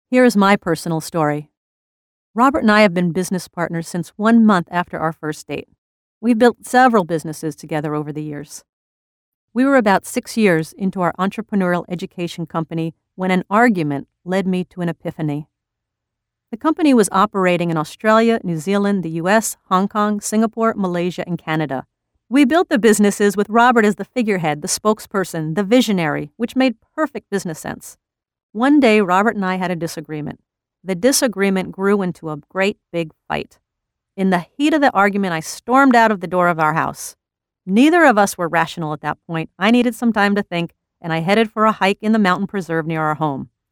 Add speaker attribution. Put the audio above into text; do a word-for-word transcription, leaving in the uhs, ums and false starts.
Speaker 1: Here is my personal story. Robert and I have been business partners since one month after our first date. We've built several businesses together over the years. We were about six years into our entrepreneurial education company when an argument led me to an epiphany. The company was operating in Australia, New Zealand, the U S, Hong Kong, Singapore, Malaysia, and Canada. We built the businesses with Robert as the figurehead, the spokesperson, the visionary, which made perfect business sense. One day, Robert and I had a disagreement. The disagreement grew into a great big fight. In the heat of the argument, I stormed out of the door of our house. Neither of us were rational at that point. I needed some time to think, and I headed for a hike in the mountain preserve near our home.